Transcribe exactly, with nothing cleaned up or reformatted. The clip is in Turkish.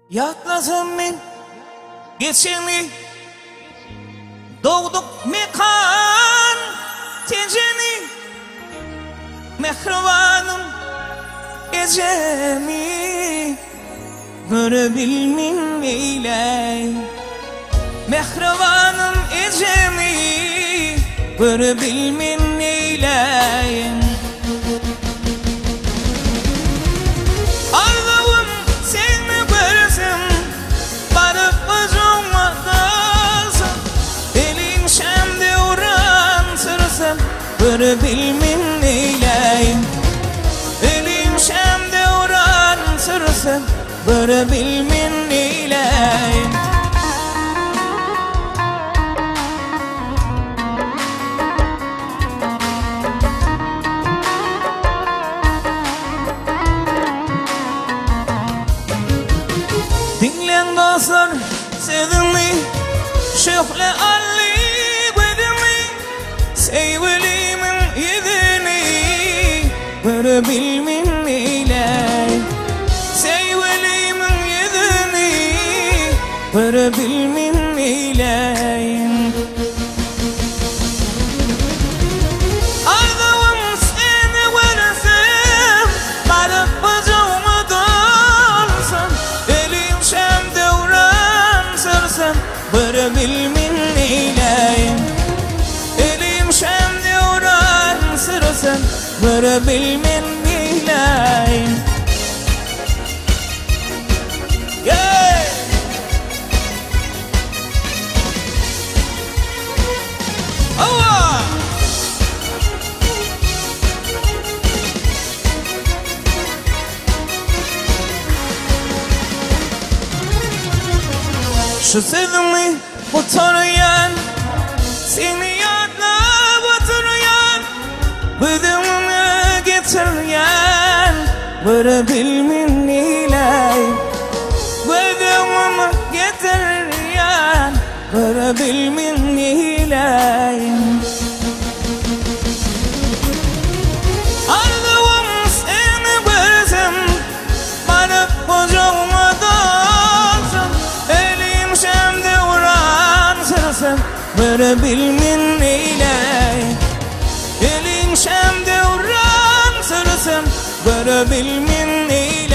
Yatladım men geçeni, doğduk mekan teceni, mehribanım ecemi, görebilmin neyley. Mehribanım ecemi, görebilmin neyley. Allah'ım seni görsem, barıp ucuma dalsam, elin şemde uğransırsam, görebilmin neyley. Elin şemde uğransırsam, görebilmin neyley. Dinleyen dostlar sevdimi, şöyle alli güdümü, sevgilimin yüzünü görebilmin neyley. Sevgilimin yüzünü görebilmin neyley. Arzuum seni görsem, barıp ucuma dalsam, elim şemde uğransırsam, görebilmin neyley. Elim şemde uğransırsam, görebilmin neyley. Yeah! Oh! Şu sevdimi oturuyan, seni yadla oturuyan, güdümünü getiryen, görebilmin neyley. Güdümünü getiryen, görebilmin neyley. Arzuum seni görsem, barıp ucuma dalsam, elim şemde uğransırsam, görebilmin neyley. Elin şemde uğransırsam, görebilmin neyley.